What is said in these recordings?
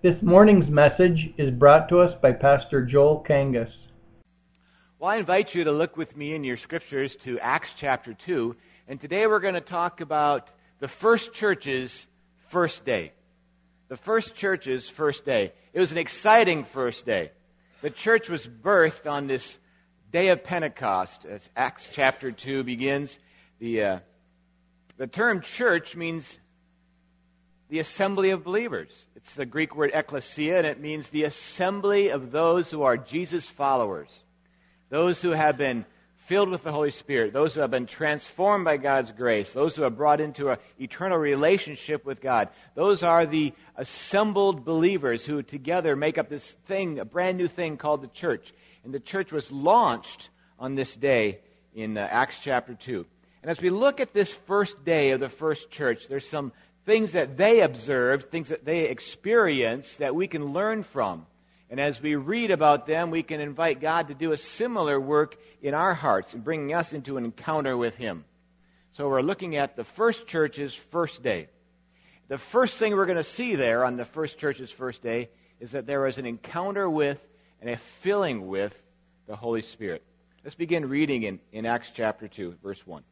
This morning's message is brought to us by Pastor Joel Kangas. Well, I invite you to look with me in your scriptures to Acts chapter 2, and today we're going to talk about the first church's first day. The first church's first day. It was an exciting first day. The church was birthed on this day of Pentecost, as Acts chapter 2 begins. The term church means the assembly of believers. It's the Greek word ekklesia, and it means the assembly of those who are Jesus followers. Those who have been filled with the Holy Spirit, those who have been transformed by God's grace, those who have brought into an eternal relationship with God. Those are the assembled believers who together make up this thing, a brand new thing called the church. And the church was launched on this day in Acts chapter 2. And as we look at this first day of the first church, there's some things that they observed, things that they experienced that we can learn from. And as we read about them, we can invite God to do a similar work in our hearts and bringing us into an encounter with Him. So we're looking at the first church's first day. The first thing we're going to see there on the first church's first day is that there was an encounter with and a filling with the Holy Spirit. Let's begin reading in Acts chapter 2, verse 1.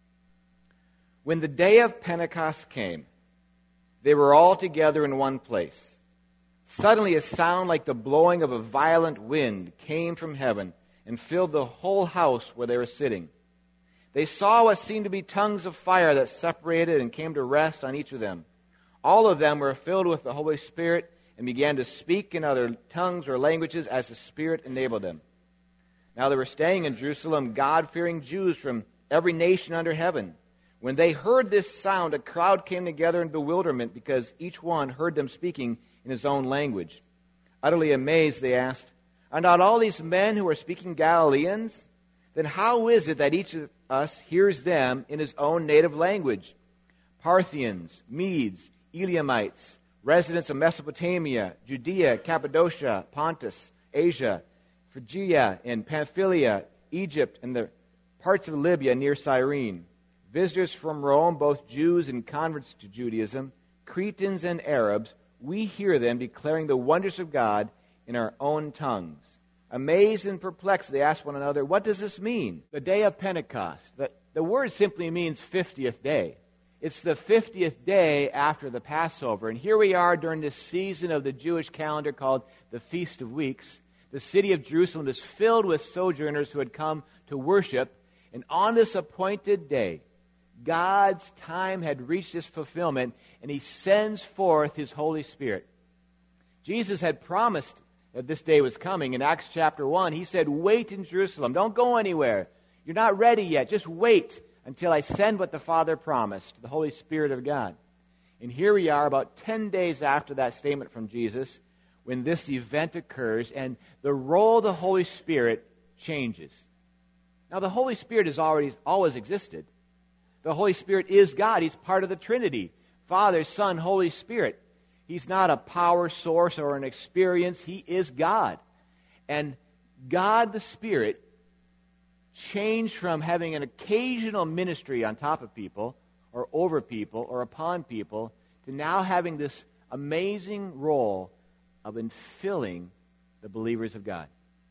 When the day of Pentecost came, they were all together in one place. Suddenly a sound like the blowing of a violent wind came from heaven and filled the whole house where they were sitting. They saw what seemed to be tongues of fire that separated and came to rest on each of them. All of them were filled with the Holy Spirit and began to speak in other tongues or languages as the Spirit enabled them. Now they were staying in Jerusalem, God-fearing Jews from every nation under heaven. When they heard this sound, a crowd came together in bewilderment because each one heard them speaking in his own language. Utterly amazed, they asked, "Are not all these men who are speaking Galileans? Then how is it that each of us hears them in his own native language? Parthians, Medes, Elamites, residents of Mesopotamia, Judea, Cappadocia, Pontus, Asia, Phrygia and Pamphylia, Egypt, and the parts of Libya near Cyrene, visitors from Rome, both Jews and converts to Judaism, Cretans and Arabs, we hear them declaring the wonders of God in our own tongues." Amazed and perplexed, they asked one another, "What does this mean?" The day of Pentecost. The word simply means 50th day. It's the 50th day after the Passover. And here we are during this season of the Jewish calendar called the Feast of Weeks. The city of Jerusalem is filled with sojourners who had come to worship. And on this appointed day, God's time had reached its fulfillment, and He sends forth His Holy Spirit. Jesus had promised that this day was coming. In Acts chapter 1, He said, "Wait in Jerusalem. Don't go anywhere. You're not ready yet. Just wait until I send what the Father promised, the Holy Spirit of God." And here we are about 10 days after that statement from Jesus when this event occurs, and the role of the Holy Spirit changes. Now, the Holy Spirit has always existed. The Holy Spirit is God. He's part of the Trinity. Father, Son, Holy Spirit. He's not a power source or an experience. He is God. And God the Spirit changed from having an occasional ministry on top of people or over people or upon people to now having this amazing role of infilling the believers of God.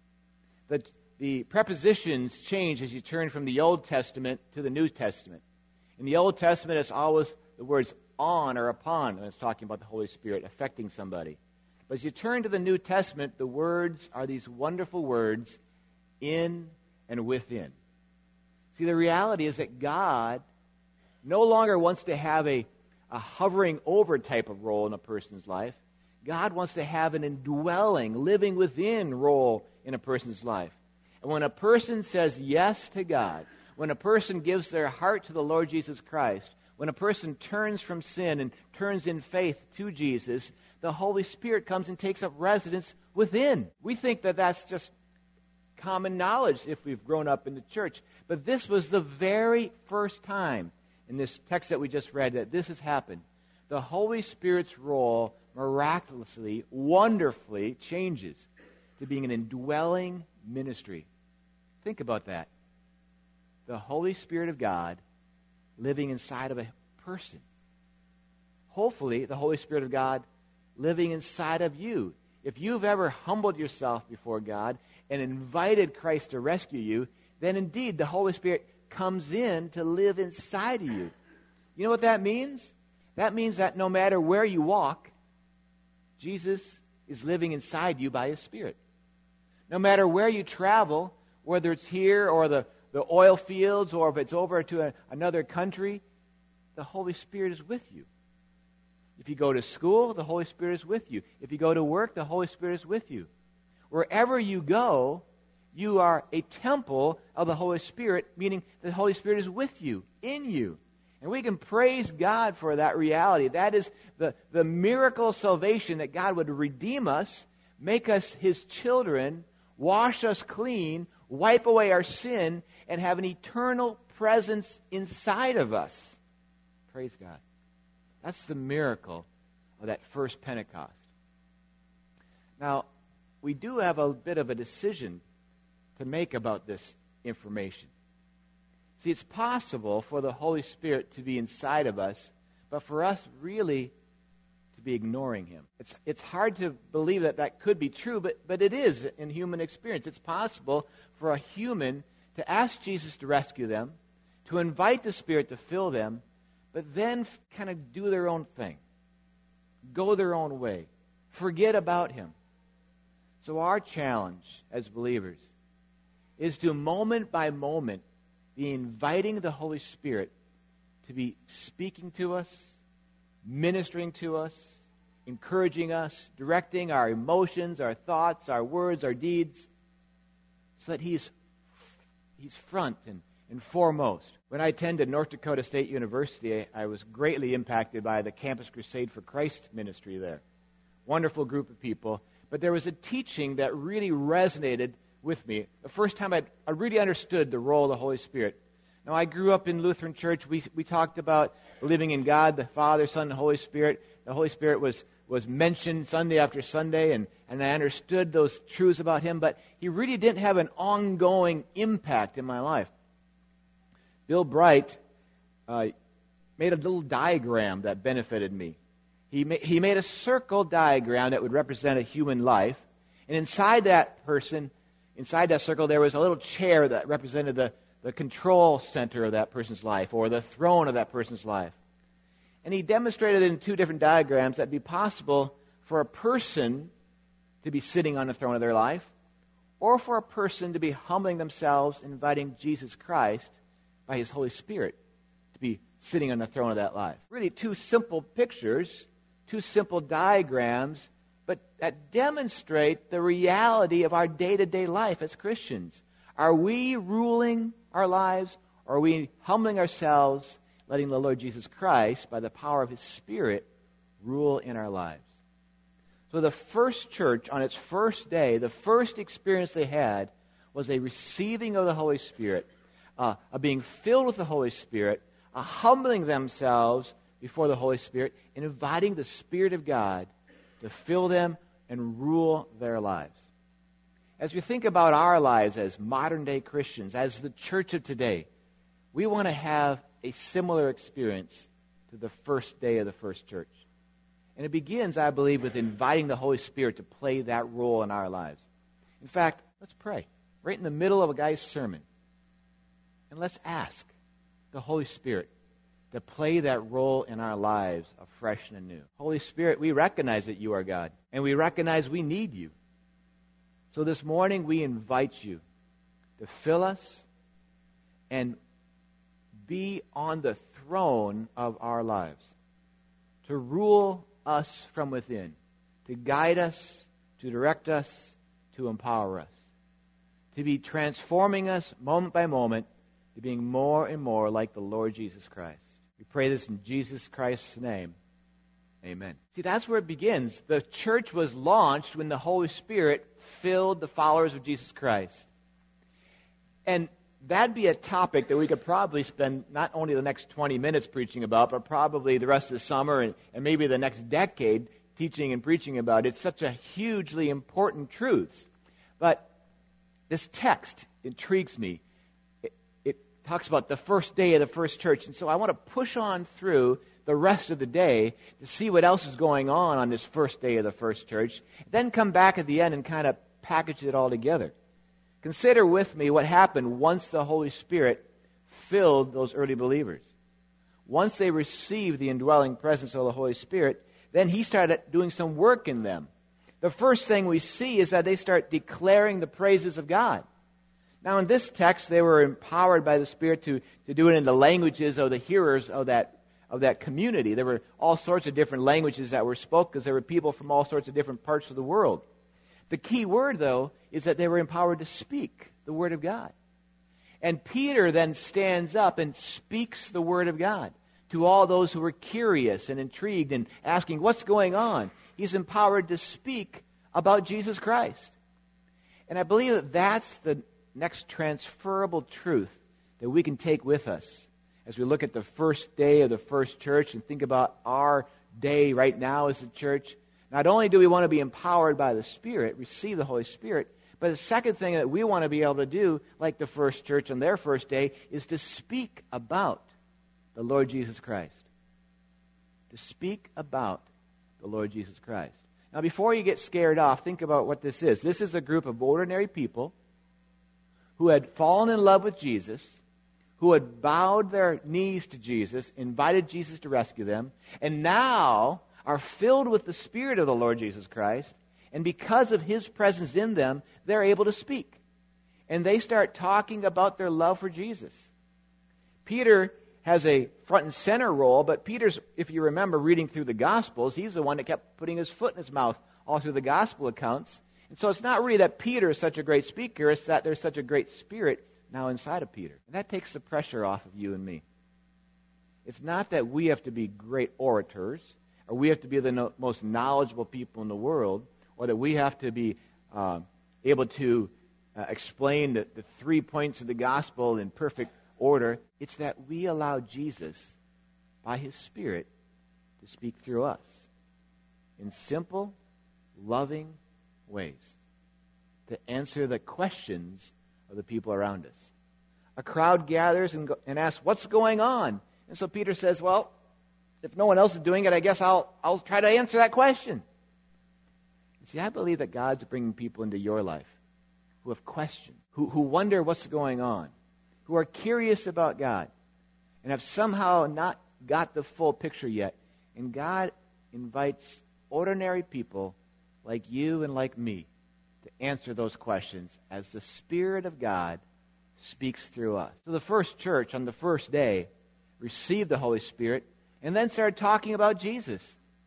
The prepositions change as you turn from the Old Testament to the New Testament. In the Old Testament, it's always the words on or upon when it's talking about the Holy Spirit affecting somebody. But as you turn to the New Testament, the words are these wonderful words, in and within. See, the reality is that God no longer wants to have a hovering over type of role in a person's life. God wants to have an indwelling, living within role in a person's life. And when a person says yes to God, when a person gives their heart to the Lord Jesus Christ, when a person turns from sin and turns in faith to Jesus, the Holy Spirit comes and takes up residence within. We think that that's just common knowledge if we've grown up in the church. But this was the very first time in this text that we just read that this has happened. The Holy Spirit's role miraculously, wonderfully changes to being an indwelling ministry. Think about that. The Holy Spirit of God living inside of a person. Hopefully, the Holy Spirit of God living inside of you. If you've ever humbled yourself before God and invited Christ to rescue you, then indeed the Holy Spirit comes in to live inside of you. You know what that means? That means that no matter where you walk, Jesus is living inside you by His Spirit. No matter where you travel, whether it's here or the oil fields or if it's over to another country, the Holy Spirit is with you. If you go to school, the Holy Spirit is with you. If you go to work, the Holy Spirit is with you. Wherever you go, you are a temple of the Holy Spirit, meaning the Holy Spirit is with you, in you. And we can praise God for that reality. That is the miracle of salvation, that God would redeem us, make us His children, wash us clean, wipe away our sin, and have an eternal presence inside of us. Praise God. That's the miracle of that first Pentecost. Now, we do have a bit of a decision to make about this information. See, it's possible for the Holy Spirit to be inside of us, but for us really to be ignoring Him. It's hard to believe that could be true, but it is in human experience. It's possible for a human to ask Jesus to rescue them, to invite the Spirit to fill them, but then kind of do their own thing, go their own way, forget about Him. So our challenge as believers is to moment by moment be inviting the Holy Spirit to be speaking to us, ministering to us, encouraging us, directing our emotions, our thoughts, our words, our deeds, so that He's front and foremost. When I attended North Dakota State University, I was greatly impacted by the Campus Crusade for Christ ministry there. Wonderful group of people. But there was a teaching that really resonated with me. The first time I really understood the role of the Holy Spirit. Now, I grew up in Lutheran church. We talked about believing in God, the Father, Son, and Holy Spirit. The Holy Spirit was mentioned Sunday after Sunday, and I understood those truths about Him, but He really didn't have an ongoing impact in my life. Bill Bright made a little diagram that benefited me. He made a circle diagram that would represent a human life, and inside that circle, there was a little chair that represented the control center of that person's life, or the throne of that person's life. And he demonstrated in two different diagrams that it would be possible for a person to be sitting on the throne of their life, or for a person to be humbling themselves, inviting Jesus Christ by His Holy Spirit to be sitting on the throne of that life. Really two simple pictures, two simple diagrams, but that demonstrate the reality of our day-to-day life as Christians. Are we ruling our lives, or are we humbling ourselves, letting the Lord Jesus Christ, by the power of His Spirit, rule in our lives? So the first church, on its first day, the first experience they had was a receiving of the Holy Spirit, a being filled with the Holy Spirit, a humbling themselves before the Holy Spirit, and inviting the Spirit of God to fill them and rule their lives. As we think about our lives as modern-day Christians, as the church of today, we want to have a similar experience to the first day of the first church. And it begins, I believe, with inviting the Holy Spirit to play that role in our lives. In fact, let's pray. Right in the middle of a guy's sermon. And let's ask the Holy Spirit to play that role in our lives afresh and anew. Holy Spirit, we recognize that You are God, and we recognize we need You. So this morning we invite You to fill us and be on the throne of our lives, to rule us from within, to guide us, to direct us, to empower us, to be transforming us moment by moment, to being more and more like the Lord Jesus Christ. We pray this in Jesus Christ's name. Amen. See, that's where it begins. The church was launched when the Holy Spirit filled the followers of Jesus Christ. And that'd be a topic that we could probably spend not only the next 20 minutes preaching about, but probably the rest of the summer and maybe the next decade teaching and preaching about. It's such a hugely important truth. But this text intrigues me. It talks about the first day of the first church. And so I want to push on through the rest of the day to see what else is going on this first day of the first church, then come back at the end and kind of package it all together. Consider with me what happened once the Holy Spirit filled those early believers. Once they received the indwelling presence of the Holy Spirit, then he started doing some work in them. The first thing we see is that they start declaring the praises of God. Now in this text, they were empowered by the Spirit to do it in the languages of the hearers of that community. There were all sorts of different languages that were spoken because there were people from all sorts of different parts of the world. The key word, though, is that they were empowered to speak the Word of God. And Peter then stands up and speaks the Word of God to all those who were curious and intrigued and asking, what's going on? He's empowered to speak about Jesus Christ. And I believe that that's the next transferable truth that we can take with us as we look at the first day of the first church and think about our day right now as a church. Not only do we want to be empowered by the Spirit, receive the Holy Spirit, but the second thing that we want to be able to do, like the first church on their first day, is to speak about the Lord Jesus Christ. To speak about the Lord Jesus Christ. Now, before you get scared off, think about what this is. This is a group of ordinary people who had fallen in love with Jesus, who had bowed their knees to Jesus, invited Jesus to rescue them, and now are filled with the Spirit of the Lord Jesus Christ, and because of His presence in them, they're able to speak. And they start talking about their love for Jesus. Peter has a front and center role, but Peter's, if you remember reading through the Gospels, he's the one that kept putting his foot in his mouth all through the Gospel accounts. And so it's not really that Peter is such a great speaker, it's that there's such a great Spirit now inside of Peter. And that takes the pressure off of you and me. It's not that we have to be great orators, or we have to be the most knowledgeable people in the world, or that we have to be able to explain the 3 points of the gospel in perfect order. It's that we allow Jesus, by His Spirit, to speak through us in simple, loving ways to answer the questions of the people around us. A crowd gathers and asks, what's going on? And so Peter says, well, if no one else is doing it, I guess I'll try to answer that question. See, I believe that God's bringing people into your life who have questions, who wonder what's going on, who are curious about God, and have somehow not got the full picture yet. And God invites ordinary people like you and like me to answer those questions as the Spirit of God speaks through us. So the first church on the first day received the Holy Spirit and then started talking about Jesus.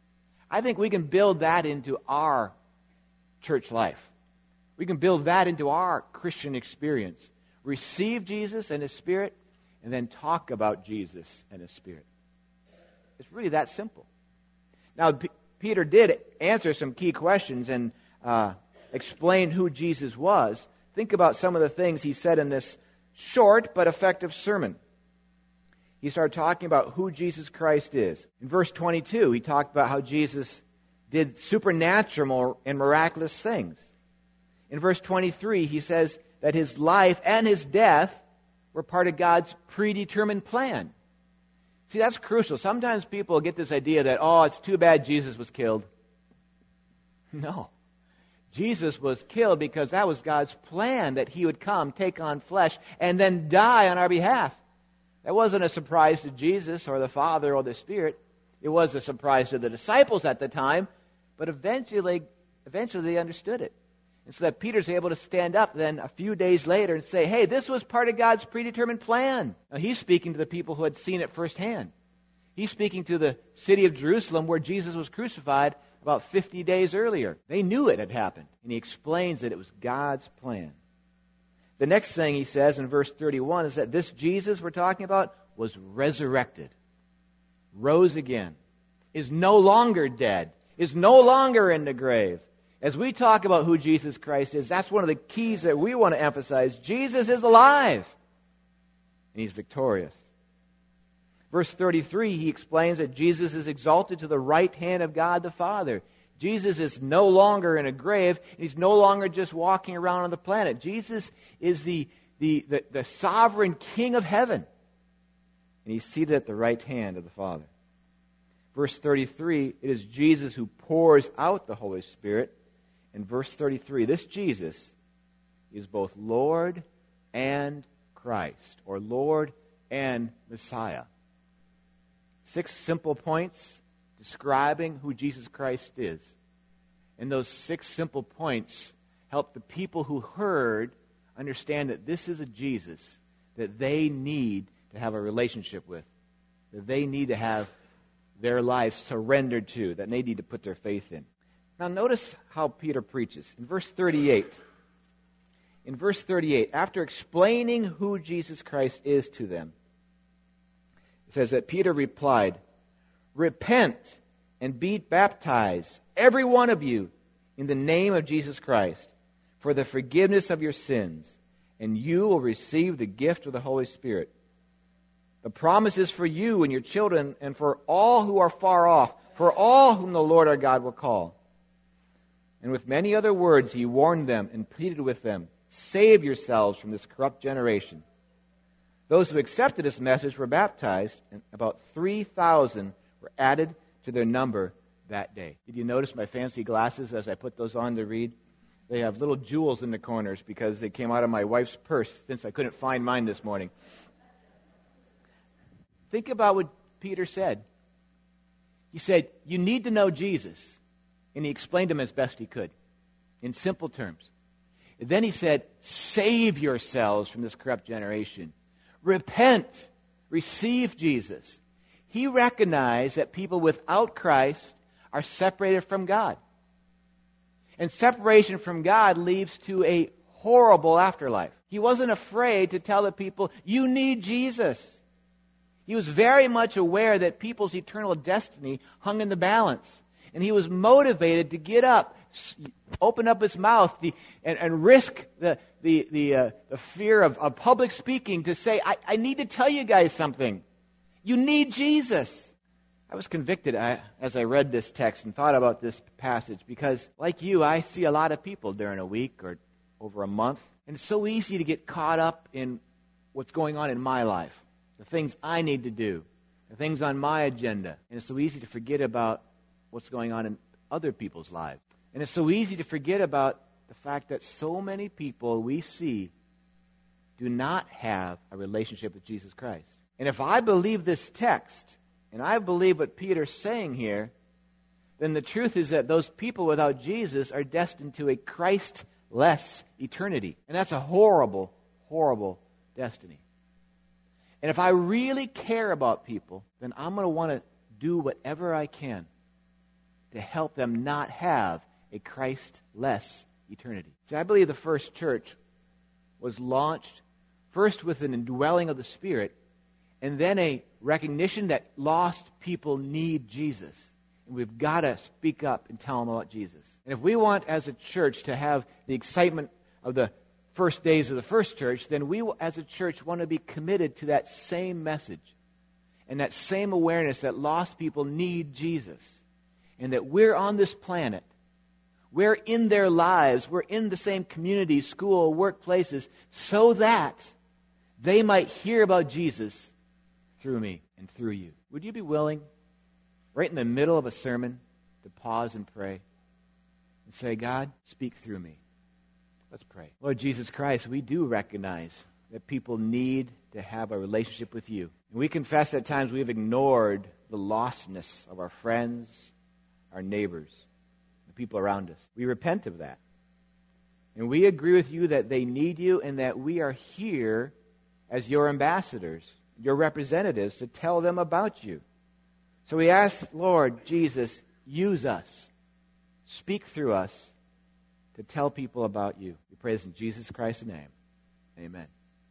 I think we can build that into our church life. We can build that into our Christian experience. Receive Jesus and His Spirit, and then talk about Jesus and His Spirit. It's really that simple. Now, Peter did answer some key questions and explain who Jesus was. Think about some of the things he said in this short but effective sermon. He started talking about who Jesus Christ is. In verse 22, he talked about how Jesus did supernatural and miraculous things. In verse 23, he says that His life and His death were part of God's predetermined plan. See, that's crucial. Sometimes people get this idea that, oh, it's too bad Jesus was killed. No. Jesus was killed because that was God's plan, that He would come, take on flesh, and then die on our behalf. That wasn't a surprise to Jesus or the Father or the Spirit. It was a surprise to the disciples at the time, but eventually they understood it. And so that Peter's able to stand up then a few days later and say, hey, this was part of God's predetermined plan. Now, he's speaking to the people who had seen it firsthand. He's speaking to the city of Jerusalem where Jesus was crucified about 50 days earlier. They knew it had happened. And he explains that it was God's plan. The next thing he says in verse 31 is that this Jesus we're talking about was resurrected, rose again, is no longer dead, is no longer in the grave. As we talk about who Jesus Christ is, that's one of the keys that we want to emphasize. Jesus is alive, and He's victorious. Verse 33, he explains that Jesus is exalted to the right hand of God the Father. Jesus is no longer in a grave, and He's no longer just walking around on the planet. Jesus is the sovereign King of heaven, and He's seated at the right hand of the Father. Verse 33, it is Jesus who pours out the Holy Spirit. In verse 33, this Jesus is both Lord and Christ, or Lord and Messiah. 6 simple points describing who Jesus Christ is. And those 6 simple points help the people who heard understand that this is a Jesus that they need to have a relationship with, that they need to have their lives surrendered to, that they need to put their faith in. Now notice how Peter preaches. In verse 38, after explaining who Jesus Christ is to them, it says that Peter replied, "Repent and be baptized, every one of you, in the name of Jesus Christ, for the forgiveness of your sins, and you will receive the gift of the Holy Spirit. The promise is for you and your children and for all who are far off, for all whom the Lord our God will call." And with many other words he warned them and pleaded with them, "Save yourselves from this corrupt generation." Those who accepted this message were baptized, and about 3,000 were added to their number that day. Did you notice my fancy glasses as I put those on to read? They have little jewels in the corners because they came out of my wife's purse since I couldn't find mine this morning. Think about what Peter said. He said, you need to know Jesus. And he explained him as best he could in simple terms. And then he said, save yourselves from this corrupt generation. Repent. Receive Jesus. He recognized that people without Christ are separated from God. And separation from God leads to a horrible afterlife. He wasn't afraid to tell the people, you need Jesus. He was very much aware that people's eternal destiny hung in the balance. And he was motivated to get up, open up his mouth, and risk the fear of public speaking to say, I need to tell you guys something. You need Jesus. I was convicted as I read this text and thought about this passage because, like you, I see a lot of people during a week or over a month. And it's so easy to get caught up in what's going on in my life, the things I need to do, the things on my agenda. And it's so easy to forget about what's going on in other people's lives. And it's so easy to forget about the fact that so many people we see do not have a relationship with Jesus Christ. And if I believe this text, and I believe what Peter's saying here, then the truth is that those people without Jesus are destined to a Christ-less eternity. And that's a horrible, horrible destiny. And if I really care about people, then I'm going to want to do whatever I can to help them not have a Christ-less eternity. See, I believe the first church was launched first with an indwelling of the Spirit, and then a recognition that lost people need Jesus. And we've got to speak up and tell them about Jesus. And if we want as a church to have the excitement of the first days of the first church, then we as a church want to be committed to that same message and that same awareness that lost people need Jesus. And that we're on this planet. We're in their lives. We're in the same community, school, workplaces, so that they might hear about Jesus through me and through you. Would you be willing, right in the middle of a sermon, to pause and pray and say, God, speak through me? Let's pray. Lord Jesus Christ, we do recognize that people need to have a relationship with you. And we confess at times we've ignored the lostness of our friends, our neighbors, the people around us. We repent of that. And we agree with you that they need you and that we are here as your ambassadors, your representatives, to tell them about you. So we ask, Lord Jesus, use us. Speak through us to tell people about you. We pray this in Jesus Christ's name. Amen.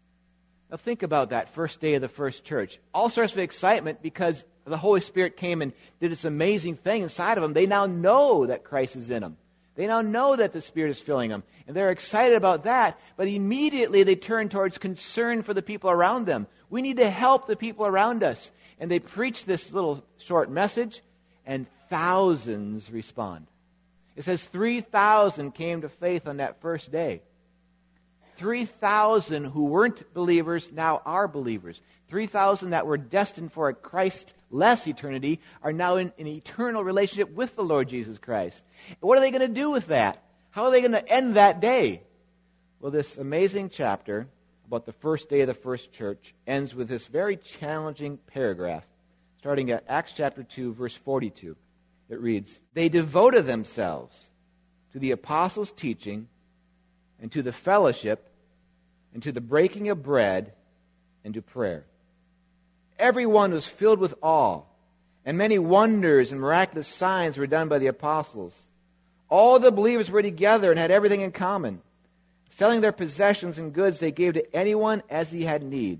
Now think about that first day of the first church. All sorts of excitement because the Holy Spirit came and did this amazing thing inside of them. They now know that Christ is in them. They now know that the Spirit is filling them. And they're excited about that. But immediately they turn towards concern for the people around them. We need to help the people around us. And they preach this little short message, and thousands respond. It says 3,000 came to faith on that first day. 3,000 who weren't believers now are believers. 3,000 that were destined for a Christ-less eternity are now in an eternal relationship with the Lord Jesus Christ. What are they going to do with that? How are they going to end that day? Well, this amazing chapter about the first day of the first church ends with this very challenging paragraph, starting at Acts chapter 2, verse 42. It reads, "They devoted themselves to the apostles' teaching and to the fellowship and to the breaking of bread and to prayer. Everyone was filled with awe, and many wonders and miraculous signs were done by the apostles. All the believers were together and had everything in common. Selling their possessions and goods, they gave to anyone as he had need.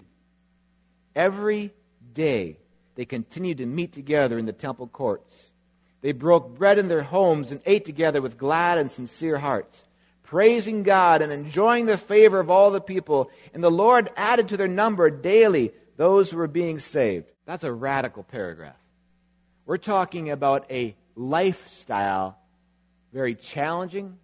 Every day they continued to meet together in the temple courts. They broke bread in their homes and ate together with glad and sincere hearts, praising God and enjoying the favor of all the people. And the Lord added to their number daily those who were being saved." That's a radical paragraph. We're talking about a lifestyle very challenging,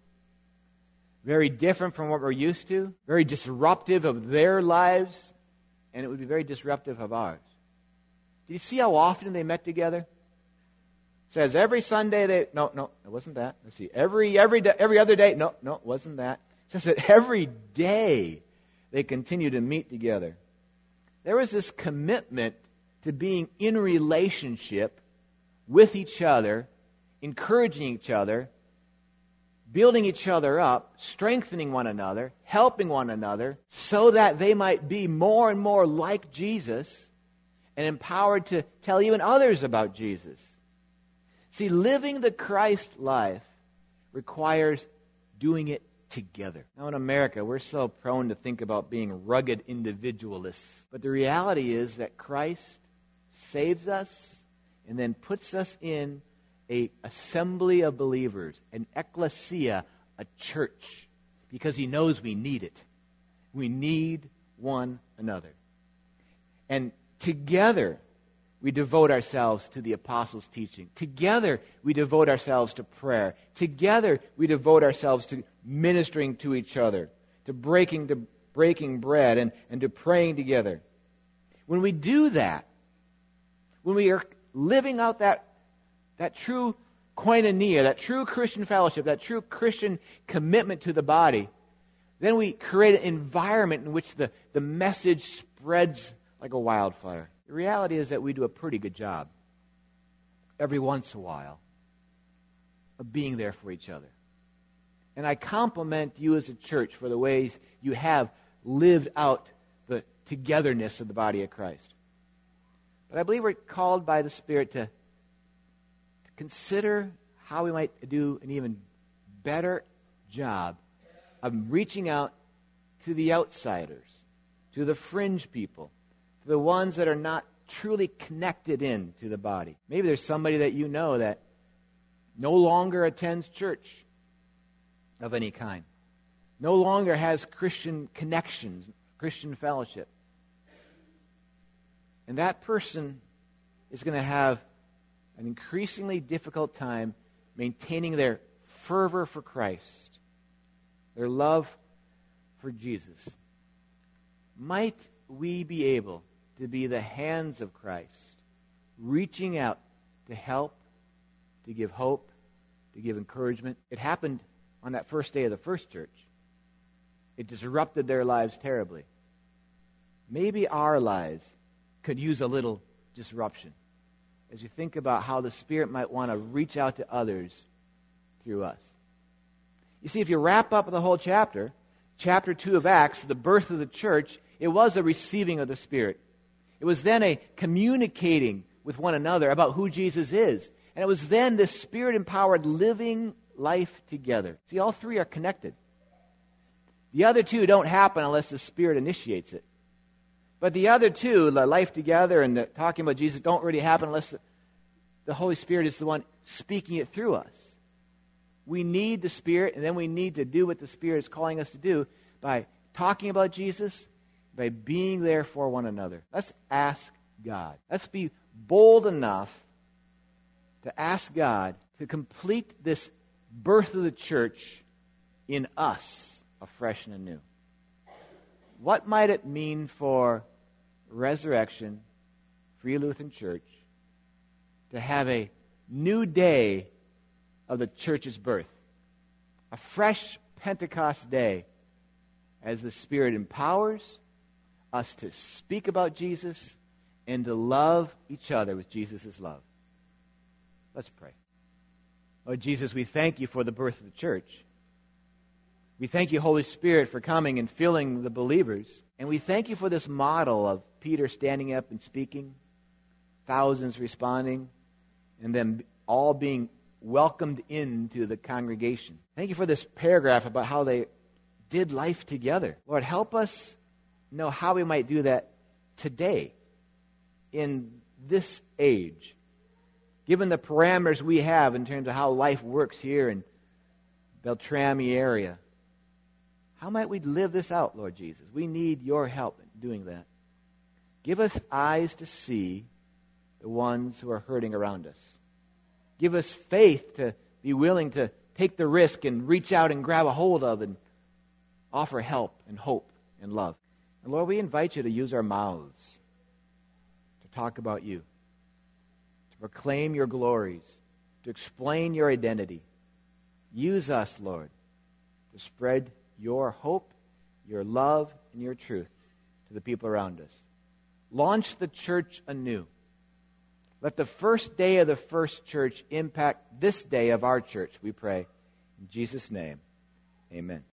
very different from what we're used to, very disruptive of their lives, and it would be very disruptive of ours. Do you see how often they met together? It says every Sunday they... No, it wasn't that. Let's see. Every other day... No, it wasn't that. It says that every day they continue to meet together. There was this commitment to being in relationship with each other, encouraging each other, building each other up, strengthening one another, helping one another, so that they might be more and more like Jesus and empowered to tell even others about Jesus. See, living the Christ life requires doing it together. Now in America, we're so prone to think about being rugged individualists. But the reality is that Christ saves us and then puts us in an assembly of believers, an ecclesia, a church, because he knows we need it. We need one another. And together, we devote ourselves to the apostles' teaching. Together, we devote ourselves to prayer. Together, we devote ourselves to ministering to each other, to breaking bread and to praying together. When we do that, when we are living out that true koinonia, that true Christian fellowship, that true Christian commitment to the body, then we create an environment in which the message spreads like a wildfire. The reality is that we do a pretty good job every once in a while of being there for each other. And I compliment you as a church for the ways you have lived out the togetherness of the body of Christ. But I believe we're called by the Spirit to consider how we might do an even better job of reaching out to the outsiders, to the fringe people, to the ones that are not truly connected in to the body. Maybe there's somebody that you know that no longer attends church of any kind, no longer has Christian connections, Christian fellowship. And that person is going to have an increasingly difficult time maintaining their fervor for Christ, their love for Jesus. Might we be able to be the hands of Christ, reaching out to help, to give hope, to give encouragement? It happened on that first day of the first church. It disrupted their lives terribly. Maybe our lives could use a little disruption as you think about how the Spirit might want to reach out to others through us. You see, if you wrap up the whole chapter 2 of Acts, the birth of the church, it was a receiving of the Spirit. It was then a communicating with one another about who Jesus is. And it was then this Spirit-empowered living life together. See, all three are connected. The other two don't happen unless the Spirit initiates it. But the other two, the life together and the talking about Jesus, don't really happen unless the Holy Spirit is the one speaking it through us. We need the Spirit, and then we need to do what the Spirit is calling us to do by talking about Jesus, by being there for one another. Let's ask God. Let's be bold enough to ask God to complete this birth of the church in us afresh and anew. what might it mean for Resurrection Free Lutheran Church to have a new day of the church's birth, a fresh Pentecost day, as the Spirit empowers us to speak about Jesus and to love each other with Jesus' love. Let's pray. Lord Jesus, we thank you for the birth of the church. We thank you, Holy Spirit, for coming and filling the believers. And we thank you for this model of Peter standing up and speaking, thousands responding, and then all being welcomed into the congregation. Thank you for this paragraph about how they did life together. Lord, help us know how we might do that today, in this age, given the parameters we have in terms of how life works here in Beltrami area. How might we live this out, Lord Jesus? We need your help in doing that. Give us eyes to see the ones who are hurting around us. Give us faith to be willing to take the risk and reach out and grab a hold of and offer help and hope and love. And Lord, we invite you to use our mouths to talk about you, to proclaim your glories, to explain your identity. Use us, Lord, to spread your hope, your love, and your truth to the people around us. Launch the church anew. Let the first day of the first church impact this day of our church, we pray. In Jesus' name, amen.